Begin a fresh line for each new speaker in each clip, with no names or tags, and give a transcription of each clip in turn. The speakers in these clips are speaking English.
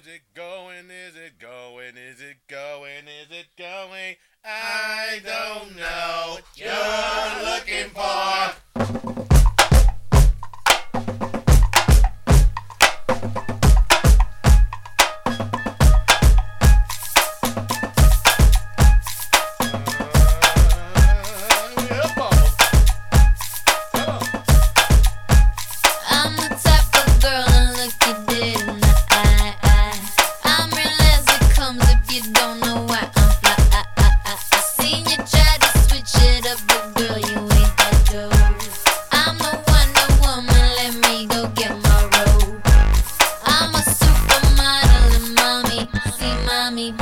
Is it going? Is it going? Is it going? Is it going? I don't know what you're looking for.
I'm the type of girl to look you dead in the eye. I'm real as it comes if you don't know why I'm fly. I seen you try to switch it up, but girl, you ain't that dope. I'm the Wonder Woman, let me go get my robe. I'm a supermodel and mommy, see mommy.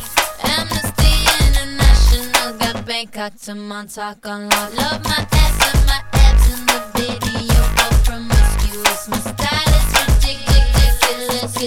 Amnesty International got Bangkok to Montauk on lock. Love my ass and my abs in the video for promiscuous. My style is ridiculous.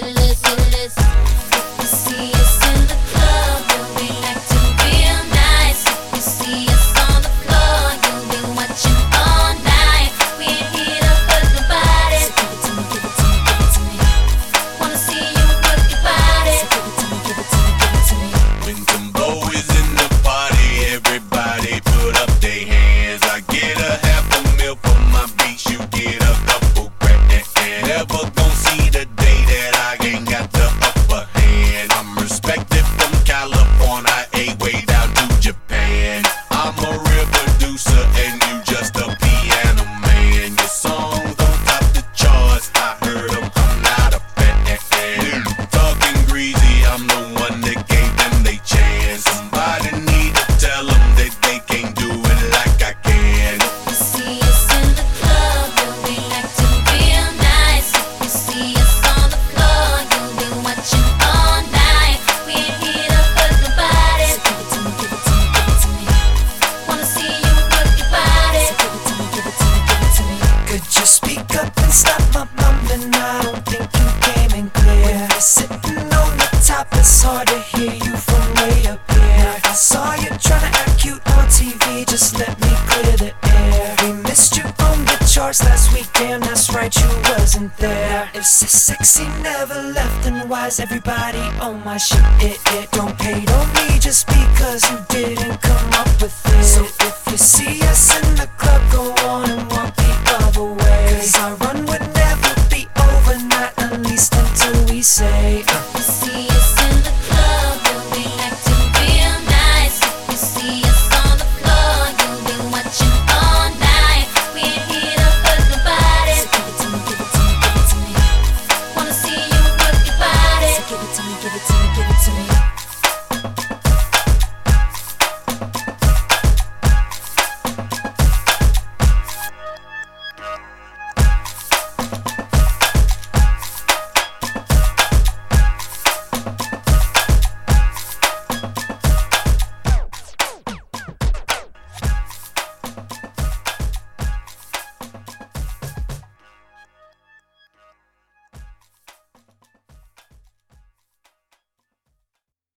If you see us in the club, you'll be acting real nice. If you see us on the floor, you'll be watching all night. We ain't here to hurt nobody. So give it to me, give it to me, give it to me. Wanna see you work your body. So give it to me, give it to me, give it to me.
When Timbo is in the party, everybody put up their hands. I get a half a meal for my beats, you get a couple grand. Never gon' see the day that I ain't got the upper hand. I'm respected from California, way down to Japan. I'm a real producer and you just a piano man. Your songs don't top the charts, I heard them, I'm not a fan. Talking greasy, I'm the one that gave them they chance. Somebody need to tell them that they can't do it like I can.
If you see us in the club, you'll be acting real nice. If you see us on the floor, you'll be watching all night. We ain't here to hurt nobody. So give it to me, give it to me, give it to me. Wanna see you work your body. So give it to me, give it to me, give it to me.
Could you speak up and stop my mumbling? I don't think you came in clear. When you're sitting on the top, it's hard to hear you from way up here. I saw you tryna act cute on TV, just let me clear the air. We missed you on the charts last week, damn that's right, you wasn't there. If so sexy never left, then why's everybody on my shit? Don't hate on me just because you didn't come up with it. So if you see us in the club, go on and walk the other way. Cause our run would never be over, not at least until we say
If you see us in the club, you'll be acting real nice. If you see us on the floor, you'll be watching all night. We ain't here to hurt nobody. So give it to me, give it to me, give it to me. Wanna see you work your body. So give it to me, give it to me.